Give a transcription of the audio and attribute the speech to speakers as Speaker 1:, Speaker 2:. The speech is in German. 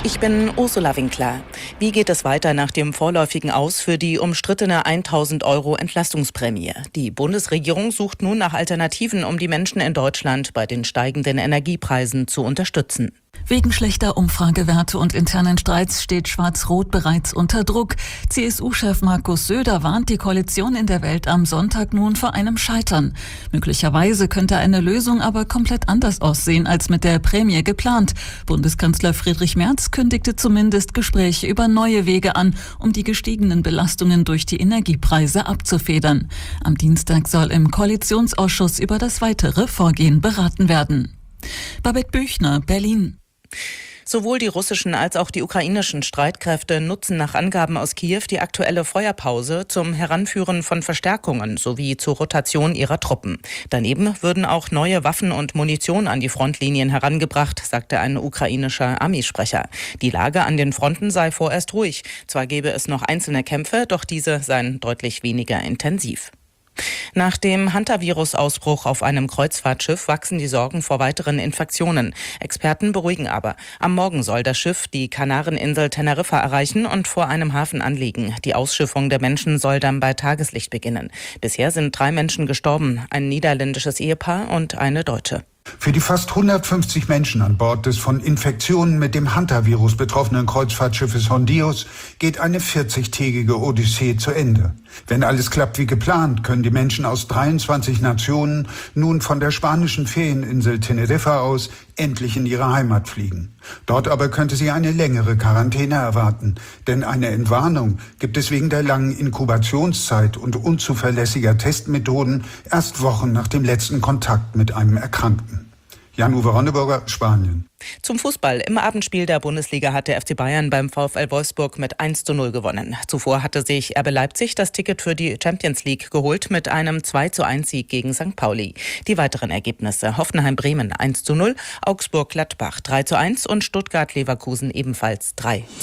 Speaker 1: Ich bin Ursula Winkler. Wie geht es weiter nach dem vorläufigen Aus für die umstrittene 1.000 € Entlastungsprämie? Die Bundesregierung sucht nun nach Alternativen, um die Menschen in Deutschland bei den steigenden Energiepreisen zu unterstützen.
Speaker 2: Wegen schlechter Umfragewerte und internen Streits steht Schwarz-Rot bereits unter Druck. CSU-Chef Markus Söder warnt die Koalition in der Welt am Sonntag nun vor einem Scheitern. Möglicherweise könnte eine Lösung aber komplett anders aussehen als mit der Prämie geplant. Bundeskanzler Friedrich Merz kündigte zumindest Gespräche über neue Wege an, um die gestiegenen Belastungen durch die Energiepreise abzufedern. Am Dienstag soll im Koalitionsausschuss über das weitere Vorgehen beraten werden. Babette Büchner, Berlin.
Speaker 1: Sowohl die russischen als auch die ukrainischen Streitkräfte nutzen nach Angaben aus Kiew die aktuelle Feuerpause zum Heranführen von Verstärkungen sowie zur Rotation ihrer Truppen. Daneben würden auch neue Waffen und Munition an die Frontlinien herangebracht, sagte ein ukrainischer Armeesprecher. Die Lage an den Fronten sei vorerst ruhig. Zwar gäbe es noch einzelne Kämpfe, doch diese seien deutlich weniger intensiv. Nach dem Hantavirus-Ausbruch auf einem Kreuzfahrtschiff wachsen die Sorgen vor weiteren Infektionen. Experten beruhigen aber. Am Morgen soll das Schiff die Kanareninsel Teneriffa erreichen und vor einem Hafen anlegen. Die Ausschiffung der Menschen soll dann bei Tageslicht beginnen. Bisher sind 3 Menschen gestorben, ein niederländisches Ehepaar und eine Deutsche.
Speaker 3: Für die fast 150 Menschen an Bord des von Infektionen mit dem Hantavirus betroffenen Kreuzfahrtschiffes Hondios geht eine 40-tägige Odyssee zu Ende. Wenn alles klappt wie geplant, können die Menschen aus 23 Nationen nun von der spanischen Ferieninsel Teneriffa aus endlich in ihre Heimat fliegen. Dort aber könnte sie eine längere Quarantäne erwarten, denn eine Entwarnung gibt es wegen der langen Inkubationszeit und unzuverlässiger Testmethoden erst Wochen nach dem letzten Kontakt mit einem Erkrankten. Jan-Uwe Ronneburger, Spanien.
Speaker 1: Zum Fußball. Im Abendspiel der Bundesliga hat der FC Bayern beim VfL Wolfsburg mit 1:0 gewonnen. Zuvor hatte sich RB Leipzig das Ticket für die Champions League geholt mit einem 2:1 Sieg gegen St. Pauli. Die weiteren Ergebnisse: Hoffenheim-Bremen 1:0, Augsburg-Gladbach 3:1 und Stuttgart-Leverkusen ebenfalls 3:0.